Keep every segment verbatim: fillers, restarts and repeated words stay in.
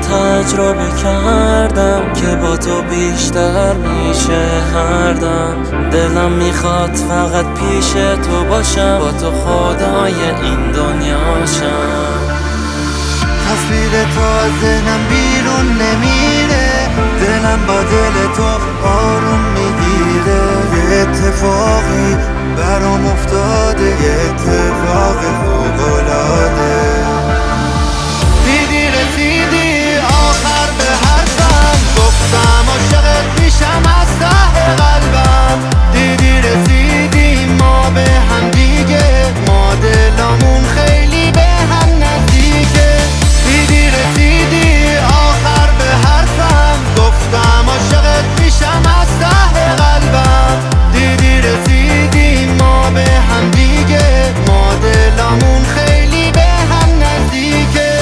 تجربه کردم که با تو بیشتر میشه هر دم. دلم میخواد فقط پیش تو باشم، با تو خدای این دنیاشم. تصویر تو از ذهنم بیرون نمیره، دلم با دل تو آروم میگیره. یه اتفاقی برام افتاده، یه اتفاق فوق‌العاده. دیدی رسیدی آخر به حرفم، گفتم عاشقت میشم از ته قلبم. دیدی رسیدی ما به هم دیگه، ما دلامون خیلی به هم نزدیکه. دیدی رسیدی آخر به حرفم، گفتم عاشقت میشم از ته قلبم. دیدی رسیدی ما به هم دیگه، ما دلامون خیلی به هم نزدیکه.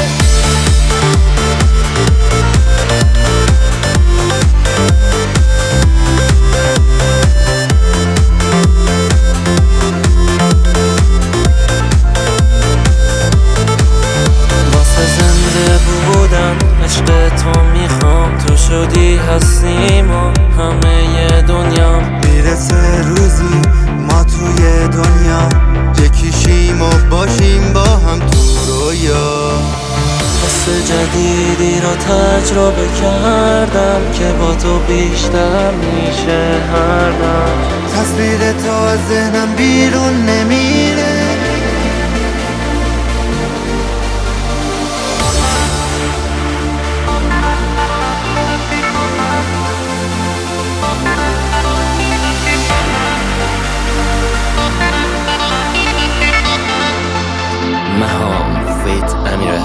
عشق تو میخوام، تو شدی هستیم و همه ی دنیا. میرسه روزی ما توی دنیا یکیشیم و باشیم با هم تو رویا. حس جدیدی رو تجربه کردم که با تو بیشتر میشه هر دم. تصویر تو از ذهنم بیرون نمیره. مهام فیت امیر